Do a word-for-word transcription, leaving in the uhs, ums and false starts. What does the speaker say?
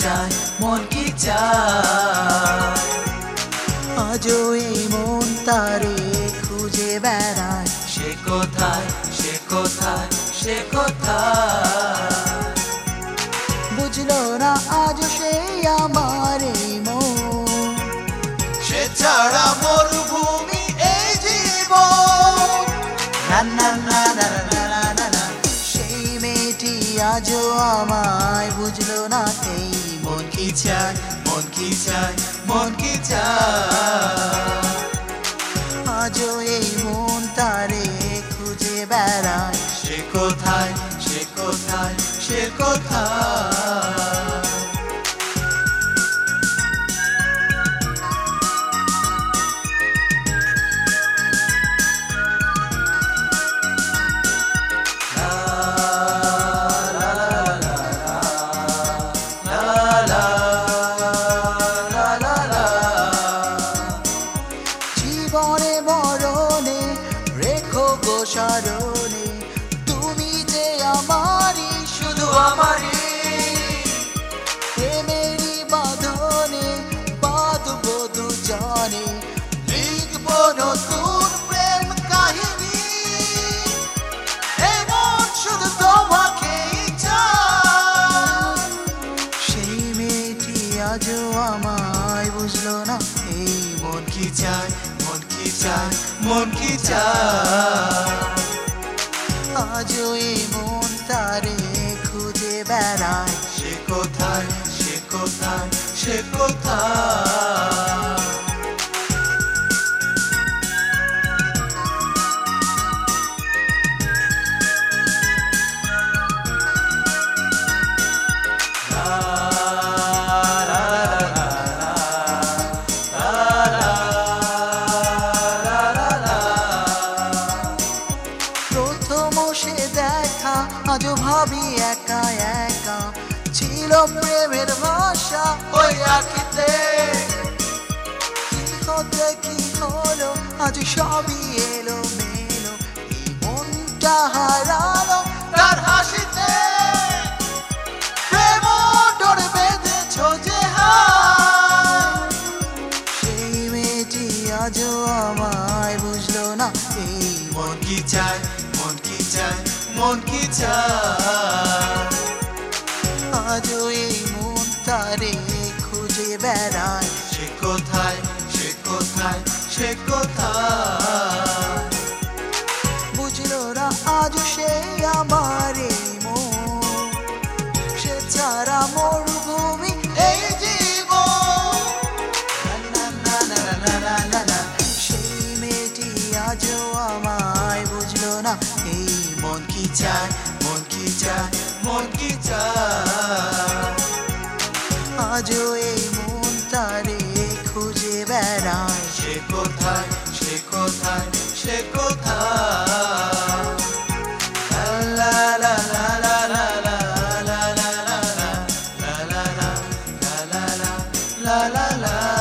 চায় মন কি চায় আজও এই মন তারে খুঁজে বেড়ায় সে কোথায় সে কোথায় সে কোথায় বুঝলো না আজ সেই আমার এই মন সে ছাড়া মরুভূমি এই জীবন না না না না না না না না সেই মেয়েটি আজও আমায় বুঝলো না এই মন কি চায় মন কি চায় মন কি চায় আজও এই মন তারে খুঁজে বেড়ায় সে কোথায় সে কোথায় সে কোথায় জীবনে মরণে রেখো গো স্মরণে তুমি যে আমারই শুধু আমারই প্রেমেরই বাঁধনে বাঁধবো দুজনে লিখবো নতুন প্রেম কাহিনী এই মন শুধু তোমাকেই চায় সেই মেয়েটি আজও আমায় বুঝলো না এই মন কি চায় মন কি চায় মন কি চায় আজও এই মন তারে খুঁজে বেড়ায় সে কোথায় সে কোথায় সে কোথায় প্রথম সে দেখা আজও ভাবি একা একা ছিল প্রেমের ভাষা ওই আঁখিতে কি হতে কি হলো আজ সবই এলো মেলো এই মনটা হারালো তার হাসিতে প্রেম ডোর বেঁধেছো যে হায় সেই মেয়েটি আজও আমায় বুঝলো না এই মন কি চায় মন কি চায় মন কি চায় আজও এই মন তারে খুঁজে বেড়ায় সে কোথায় সে কোথায় সে কোথায় বুঝলো না আজ সেই আমার এই মন সে ছাড়া মরুভূমি এই জীবন না না না না না না না সেই মেয়েটি আজও আমায় বুঝলো না এই মন কি চায় মন কি চায় মন কি চায় আজও এই মন তারে খুঁজে বেড়ায় সে কোথায় সে কোথায় সে কোথায় লা লা লা লা লা লা লা লা লা লা লা লা লা লা লা লা লা